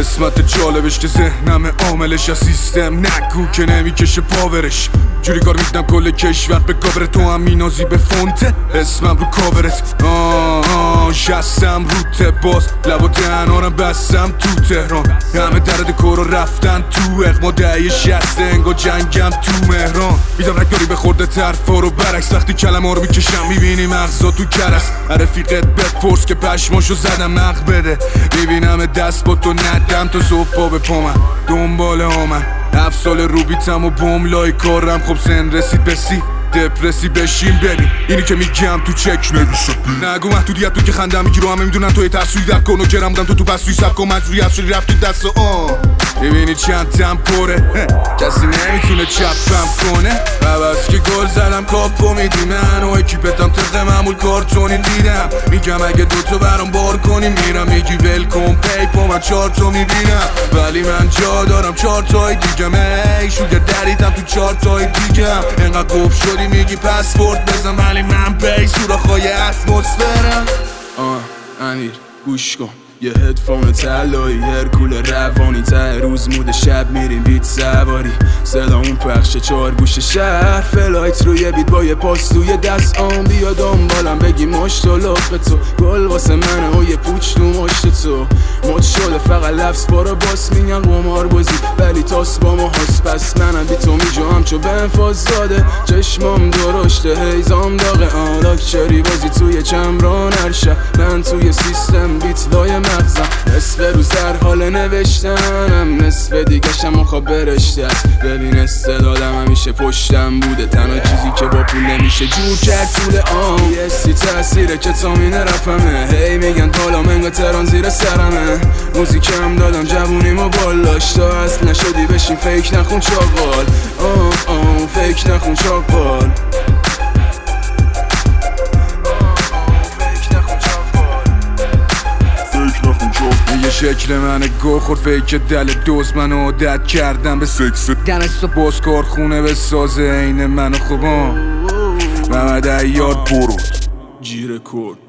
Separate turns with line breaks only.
قسمت جالبش که ذهنم عاملش از سیستم نگو که نمیکشه پاورش. جوری کار میکنم کل کشور به کابر تو هم مینازی به فونته اسمم رو کابرت. شستم رو باز لب و دهنارم بستم تو تهران. همه درد کورو رفتن تو اق مدعی شسته انگا جنگم تو مهران. میدم رکاری به خورده طرفا رو برعکس وقتی کلمه رو میکشم میبینی مغزا تو کرست. رفیقت بپرس که پشماشو زدم نق بده. میبینم دست با تو ندم تا صبح به پا من دنبال آمن 7 سال رو بیتم و بوملای کارم خب سن رسید بسی دپرسی بشین ببین اینی که میگم تو چک نویسه. نگو محدودیت تو که خندم میگیرو همه میدونن توی ترسوی در کن و کرم بودم تو پسوی سبک و مجبوریت شدی رفتی دست میبینی چند تم پره کسی نمیتونه چپم کنه. بس که گل زدم کاپو میدی من و اکیپتم طبق معمول کارتونی دیدم. میگم اگه دوتا برام بار کنی میرم میگی ول کن پیپا من 4 تا میبینم. ولی من جا دارم 4 تای دیگم ای شوگر دریدم تو 4 تای دیگم. انقدر گفت شدی میگی پسورد بزن ولی من پی سوراخ‌های اتمسفرم.
امیر گوش کن یه هدفون طلایی هرکول روانی ته روز مود شب میریم بیت سواری صدا اون پخش 4 گوش شهر فلایت روی بیت با یه پاس توی دست بیا دنبالم بگی مشت و لب تو گل واسه منه و یه پوچ تو مشت تو مد شده فقط لفظ بارا باس میگن قمار بازی ولی تاس با ما هست. پس منم بی تو میجام چو بنفاز داده چشمام درشته هیزام داغه لاکچری بازی توی چمران هرشه من توی سیستم بیت لای مغزم نصف روز در حال نوشتنم نصف دیگشم خواب برشته است. ببین استعدادم همیشه پشتم بوده تنها چیزی که با پول نمیشه جور کرد طول یه سی تأثیره که تامین رفمه هی میگن بالا منگا تران زیر سرمه موزیکم دادم جوونیمو بالاش تا اصل نشدی بشین فیک نخون چاقال فیک نخون چاقال.
یه شکل منه گو خورد فیک دل دوز منو عادت کردم به سکس دنستو باز کارخونه به سازه این منو خوبان محمد عیاد برو
جیر کرد